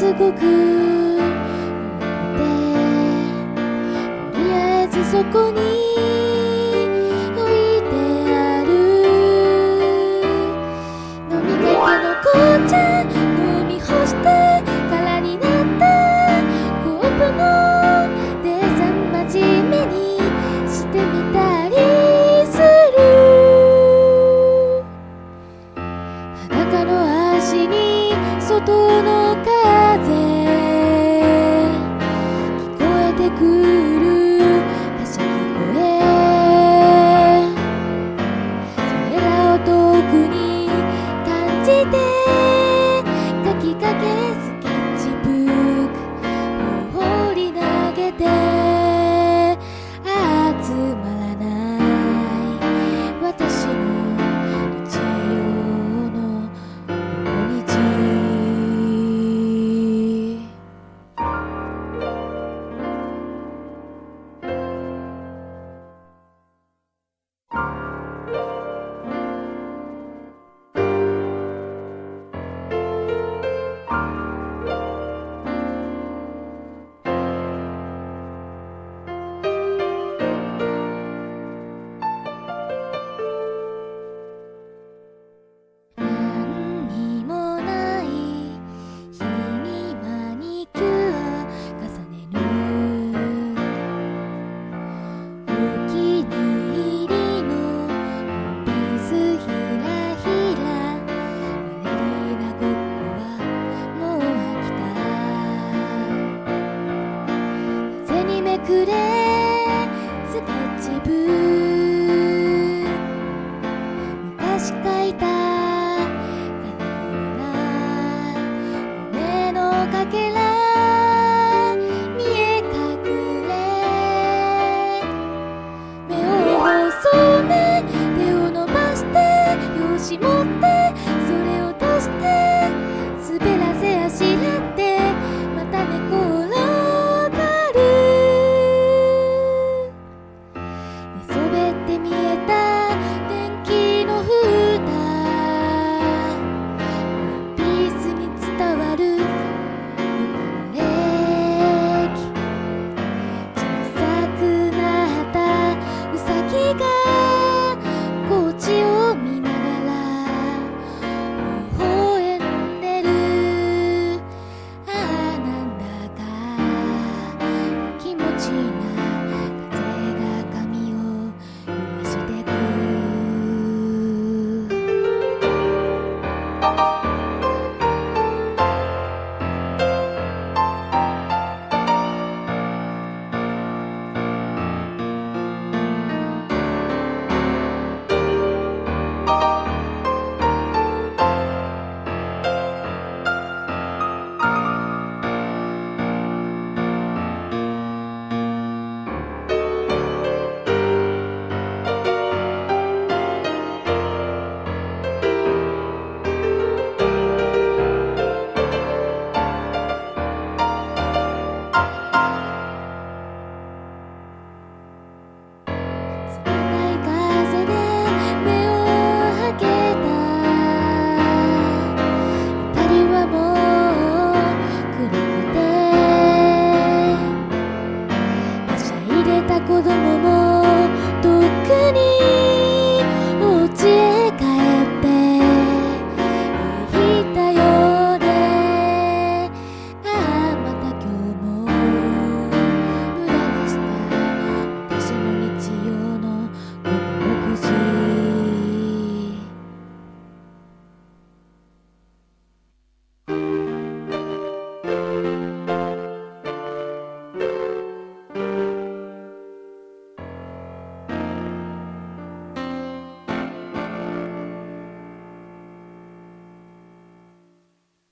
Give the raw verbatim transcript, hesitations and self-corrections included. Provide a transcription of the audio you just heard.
すごく重くて、とりあえずそこに置いてある飲みかけの紅茶飲み干して空になったコップのデザン真面目にしてみたりする。裸の足に外の風聞こえてくるはしゃぎ声、それらを遠くに感じて書きかけスケッチブックを放り投げて、集まらない私の日曜の午後日。何にもない日にマニキュア重ねるお気に入りのビスひらひらバレリーナごっこはもう飽きた。風にめくれスケッチブック、昔書いた夢のかけら